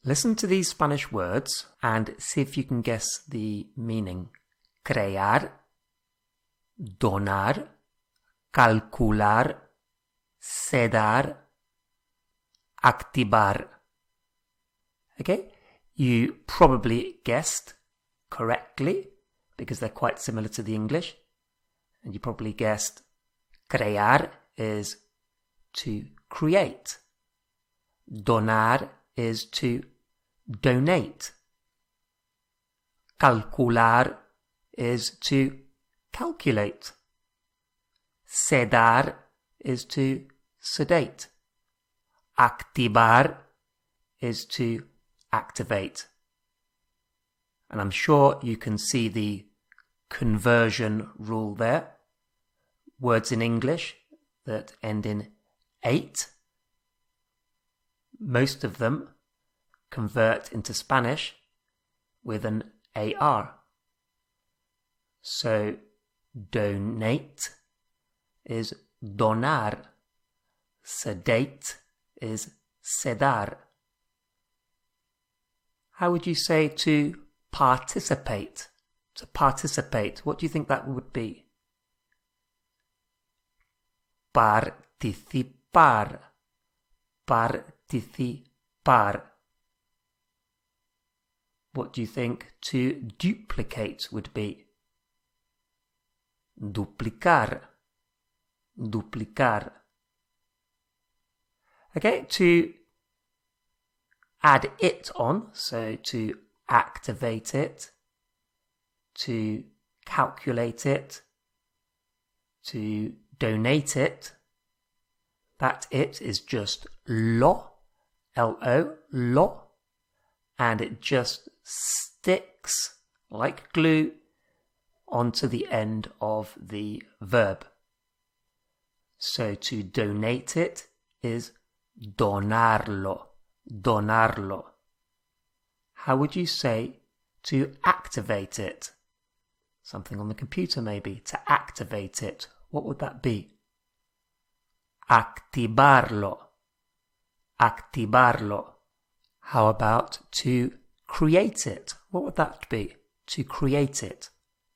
Listen to these Spanish words and see if you can guess the meaning. Crear, donar, calcular, sedar, activar. Okay, you probably guessed correctly because they're quite similar to the English. And you probably guessed crear is to create. Donar is to donate. Calcular is to calculate. Sedar is to sedate. Activar is to activate. And I'm sure you can see the conversion rule there. Words in English that end in ate, most of them convert into Spanish with an AR. So donate is donar. Sedate is sedar. How would you say to participate? To participate, what do you think that would be? Participar. Participar. What do you think to duplicate would be? Duplicar. Duplicar. Okay, to add it on, so to activate it, to calculate it, to donate it, that it is just lo, L-O, lo, and it just sticks like glue onto the end of the verb. So to donate it is donarlo, donarlo. How would you say to activate it? Something on the computer maybe, to activate it. What would that be? Activarlo. Activarlo. How about to create it? What would that be? To create it.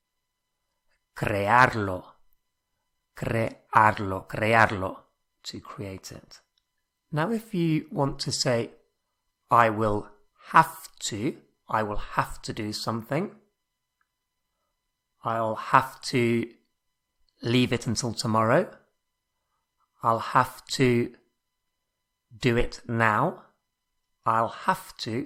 Crearlo. Crearlo. Crearlo. To create it. Now if you want to say, I will have to do something. I'll have to leave it until tomorrow. I'll have to do it now. I'll have to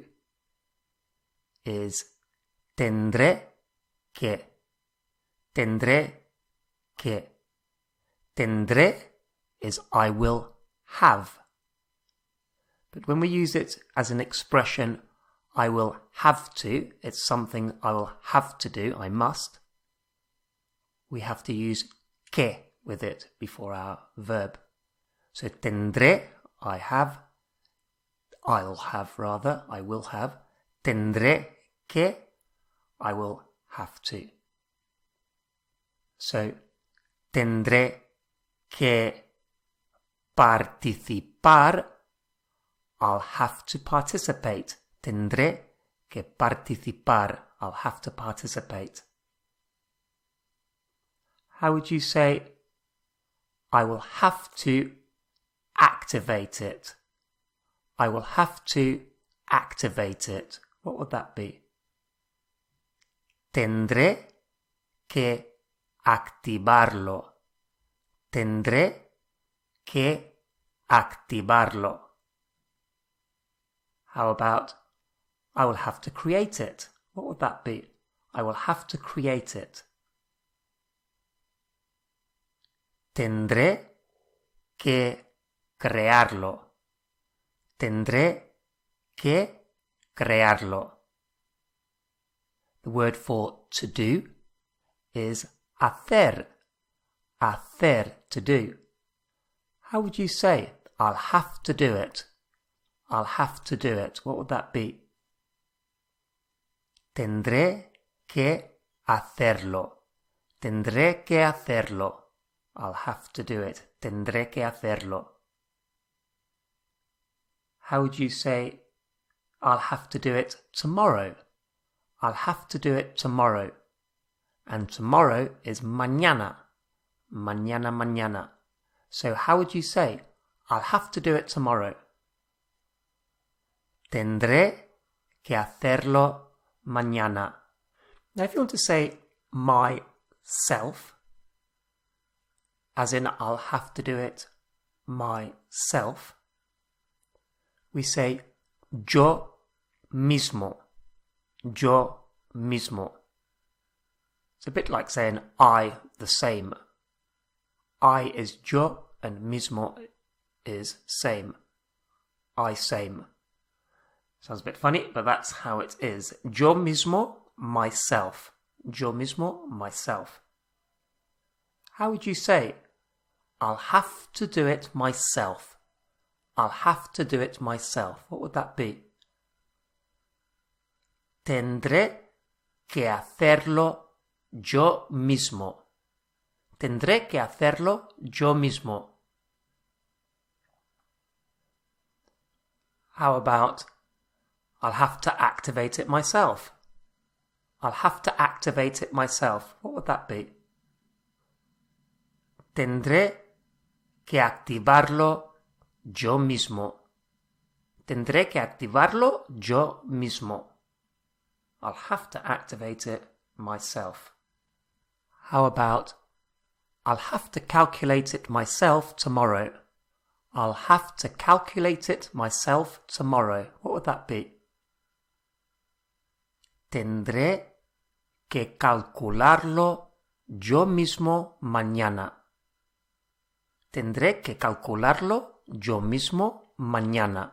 is tendré que. Tendré que. Tendré is I will have. But when we use it as an expression, I will have to, it's something I will have to do, I must. We have to use que with it before our verb. So tendré, I have. I'll have rather, I will have. Tendré que, I will have to. So tendré que participar, I'll have to participate. Tendré que participar, I'll have to participate. How would you say, I will have to activate it? I will have to activate it. What would that be? Tendré que activarlo. Tendré que activarlo. How about, I will have to create it? What would that be? I will have to create it. Tendré que crearlo. Tendré que crearlo. The word for to do is hacer. Hacer, to do. How would you say, I'll have to do it? I'll have to do it. What would that be? Tendré que hacerlo. Tendré que hacerlo. I'll have to do it. Tendré que hacerlo. How would you say, I'll have to do it tomorrow. I'll have to do it tomorrow. And tomorrow is mañana. Mañana, mañana. So how would you say, I'll have to do it tomorrow? Tendré que hacerlo mañana. Now if you want to say myself, as in I'll have to do it myself, we say yo mismo. Yo mismo. It's a bit like saying I the same. I is yo and mismo is same. I same. Sounds a bit funny, but that's how it is. Yo mismo, myself. Yo mismo, myself. How would you say, I'll have to do it myself? I'll have to do it myself. What would that be? Tendré que hacerlo yo mismo. Tendré que hacerlo yo mismo. How about, I'll have to activate it myself? I'll have to activate it myself. What would that be? Tendré que activarlo yo mismo. Tendré que activarlo yo mismo. I'll have to activate it myself. How about, I'll have to calculate it myself tomorrow. I'll have to calculate it myself tomorrow. What would that be? Tendré que calcularlo yo mismo mañana. Tendré que calcularlo yo mismo mañana.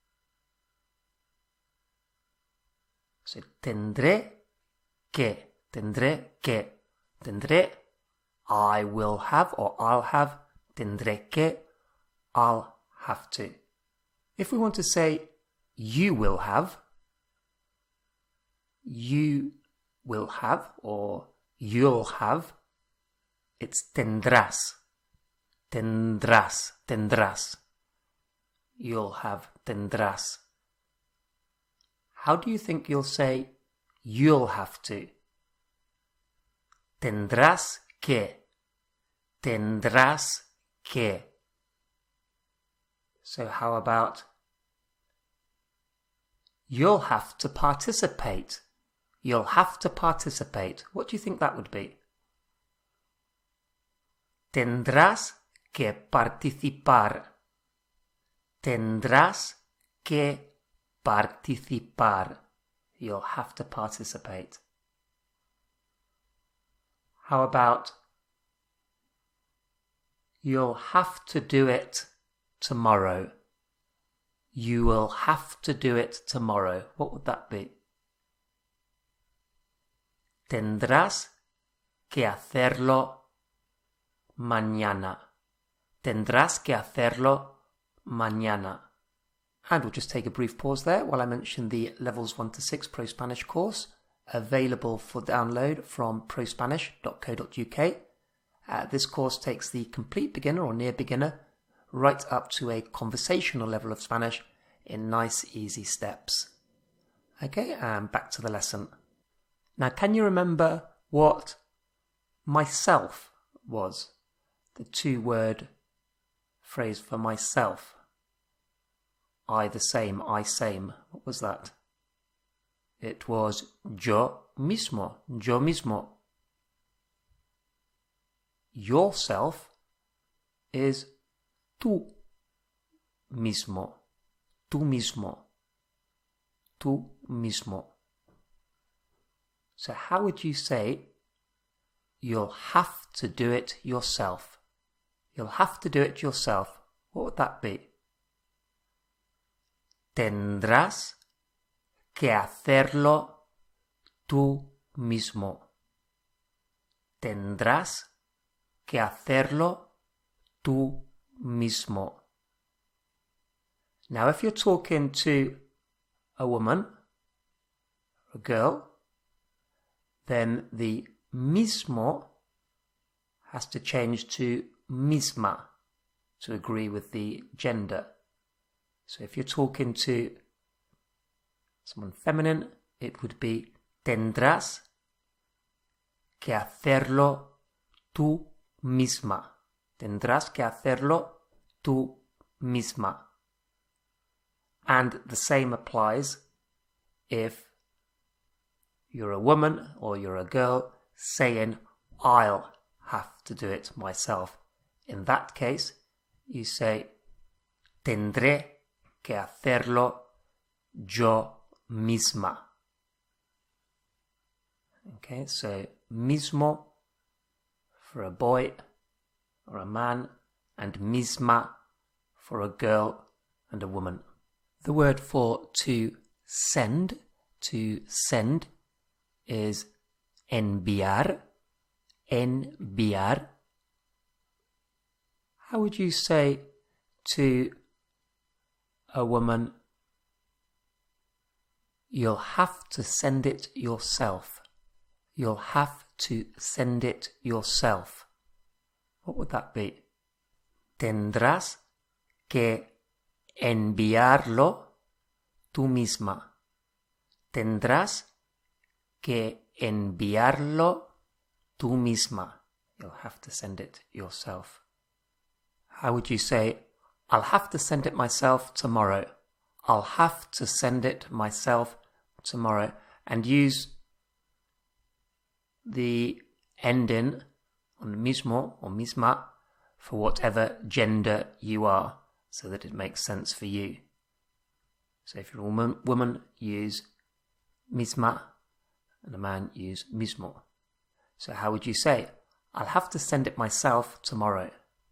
So, tendré que. Tendré, I will have or I'll have. Tendré que, I'll have to. If we want to say you will have or you'll have, it's tendrás. Tendrás. You'll have, tendrás. How do you think you'll say you'll have to? Tendrás que. So how about, you'll have to participate. You'll have to participate. What do you think that would be? Tendrás que participar. Tendrás que participar. You'll have to participate. How about, you'll have to do it tomorrow. You will have to do it tomorrow. What would that be? Tendrás que hacerlo mañana. Tendrás que hacerlo mañana. And we'll just take a brief pause there while I mention the Levels 1 to 6 Pro Spanish course, available for download from prospanish.co.uk. This course takes the complete beginner or near beginner right up to a conversational level of Spanish in nice, easy steps. Okay, and back to the lesson. Now, can you remember what myself was? The two-word phrase for myself. I the same, I same. What was that? It was yo mismo. Yourself is tú mismo. So how would you say, you'll have to do it yourself? You'll have to do it yourself. What would that be? Tendrás que hacerlo tú mismo. Tendrás que hacerlo tú mismo. Now, if you're talking to a woman, a girl, then the mismo has to change to misma to agree with the gender. So if you're talking to someone feminine, it would be tendrás que hacerlo tú misma. Tendrás que hacerlo tú misma. And the same applies if you're a woman or you're a girl saying, I'll have to do it myself. In that case, you say, tendré que hacerlo yo misma. Okay, so mismo for a boy or a man, and misma for a girl and a woman. The word for to send is enviar. Enviar. How would you say to a woman, you'll have to send it yourself? You'll have to send it yourself. What would that be? Tendrás que enviarlo tú misma. Tendrás que enviarlo tú misma. You'll have to send it yourself. How would you say, I'll have to send it myself tomorrow? I'll have to send it myself tomorrow. And use the ending on mismo or misma for whatever gender you are, so that it makes sense for you. So if you're a woman, use misma, and a man, use mismo. So how would you say, I'll have to send it myself tomorrow?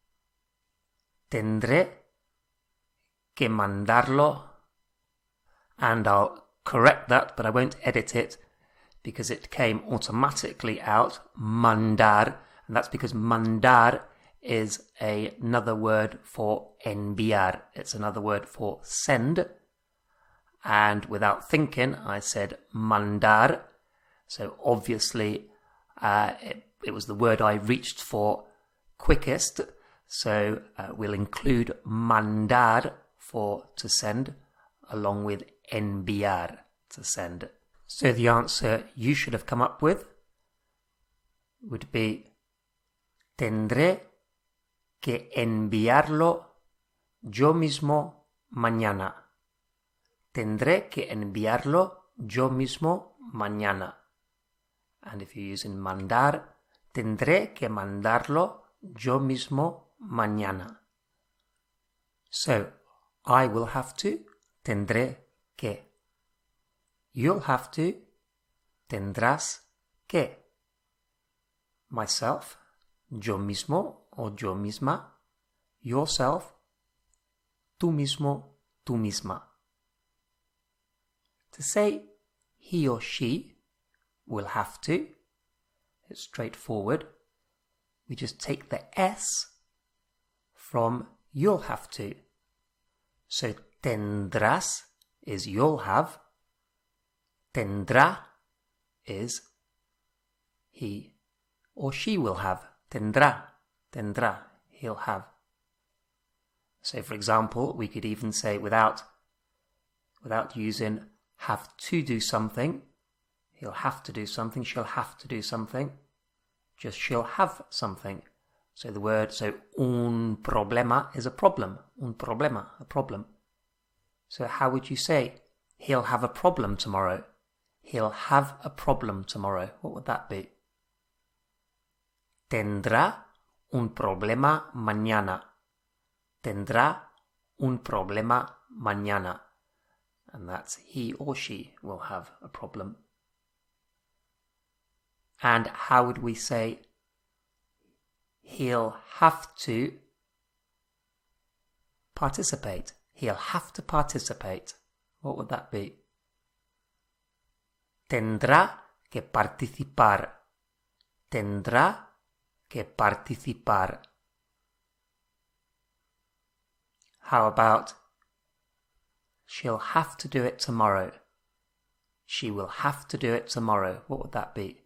Tendré que mandarlo, and I'll correct that, but I won't edit it because it came automatically out, mandar, and that's because mandar is another word for enviar. It's another word for send, and without thinking I said mandar, so obviously it was the word I reached for quickest, so we'll include mandar for to send along with enviar to send. So the answer you should have come up with would be tendré que enviarlo yo mismo mañana. Tendré que enviarlo yo mismo mañana. And if you're using mandar, tendré que mandarlo yo mismo mañana. So, I will have to, tendré que. You'll have to, tendrás que. Myself, yo mismo or yo misma. Yourself, tú mismo, tú misma. To say he or she will have to, it's straightforward. We just take the S from you'll have to. So tendrás is you'll have. Tendrá is he or she will have. Tendrá, tendrá, he'll have. So for example, we could even say without using have to do something, he'll have to do something, she'll have to do something, just she'll have something. So un problema is a problem. Un problema, a problem. So how would you say, he'll have a problem tomorrow? He'll have a problem tomorrow. What would that be? Tendrá un problema mañana. Tendrá un problema mañana. And that's he or she will have a problem. And how would we say he'll have to participate? He'll have to participate. What would that be? Tendrá que participar. Tendrá que participar. How about she'll have to do it tomorrow? She will have to do it tomorrow. What would that be?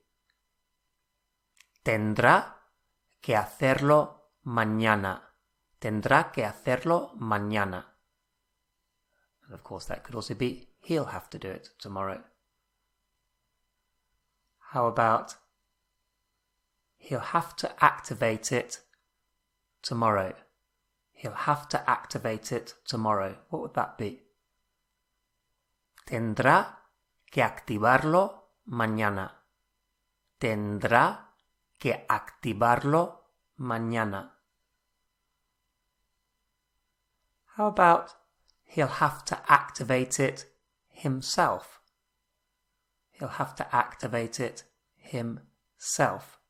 Tendrá que hacerlo mañana. Tendrá que hacerlo mañana. And of course that could also be he'll have to do it tomorrow. How about he'll have to activate it tomorrow? He'll have to activate it tomorrow. What would that be? Tendrá que activarlo mañana. Tendrá que activarlo mañana. How about he'll have to activate it himself? He'll have to activate it himself.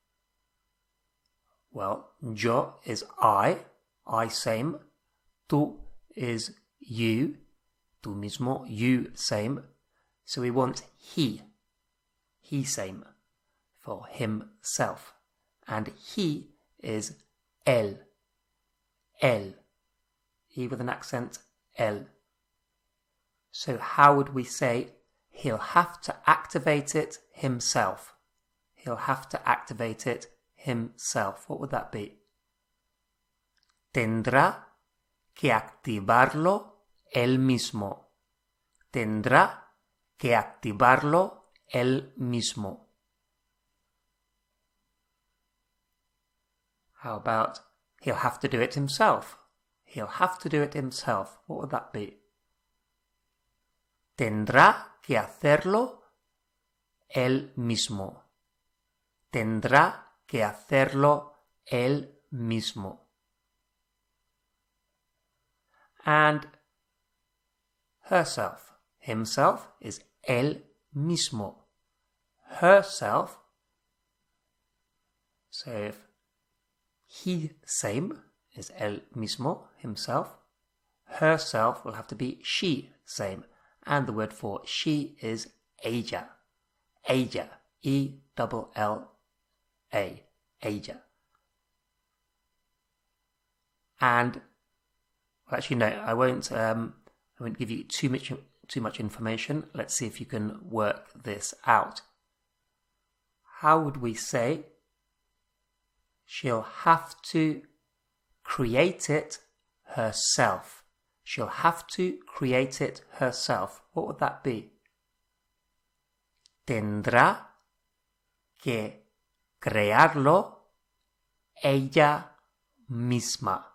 Well, yo is I same. Tú is you, tú mismo, you same. So we want he same, for himself. And he is él, E with an accent, él. So how would we say he'll have to activate it himself? He'll have to activate it himself. What would that be? Tendrá que activarlo él mismo. Tendrá que activarlo él mismo. How about he'll have to do it himself? He'll have to do it himself. What would that be? Tendrá que hacerlo él mismo. Tendrá que hacerlo él mismo. And herself. Himself is él mismo. Herself. So if he same is él mismo, himself. Herself will have to be she same. And the word for she is ella. Ella. E-double-L-A. Ella. And well, actually no, I won't give you too much information. Let's see if you can work this out. How would we say she'll have to create it herself? She'll have to create it herself. What would that be? Tendrá que crearlo ella misma.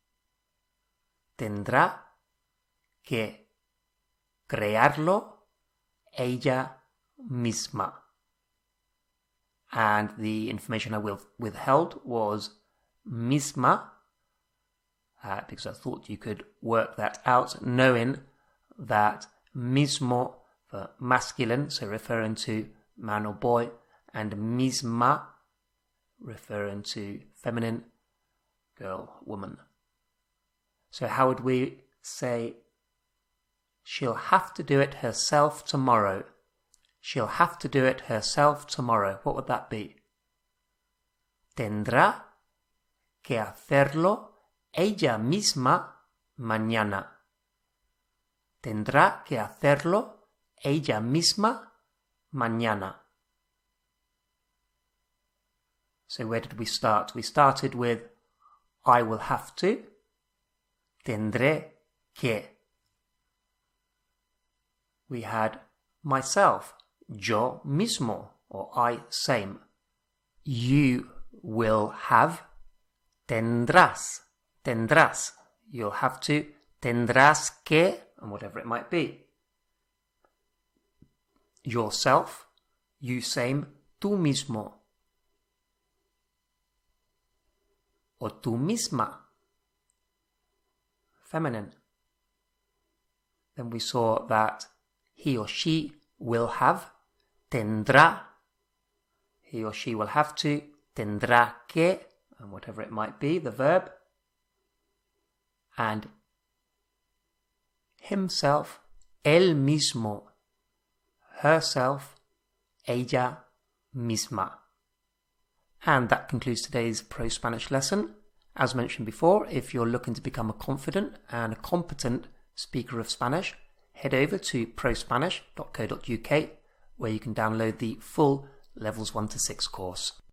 Tendrá que crearlo ella misma. And the information I withheld was misma, because I thought you could work that out, knowing that mismo for masculine, so referring to man or boy, and misma referring to feminine, girl, woman. So how would we say she'll have to do it herself tomorrow? She'll have to do it herself tomorrow. What would that be? Tendrá que hacerlo ella misma mañana. Tendrá que hacerlo ella misma mañana. So where did we start? We started with I will have to. Tendré que. We had myself, yo mismo, or I same. You will have, tendrás, tendrás. You'll have to, tendrás que, and whatever it might be. Yourself, you same, tú mismo. O tú misma. Feminine. Then we saw that he or she will have, tendrá. He or she will have to, tendrá que, and whatever it might be, the verb. And himself, él mismo. Herself, ella misma. And that concludes today's Pro Spanish lesson. As mentioned before, if you're looking to become a confident and a competent speaker of Spanish, head over to prospanish.co.uk, where you can download the full Levels 1 to 6 course.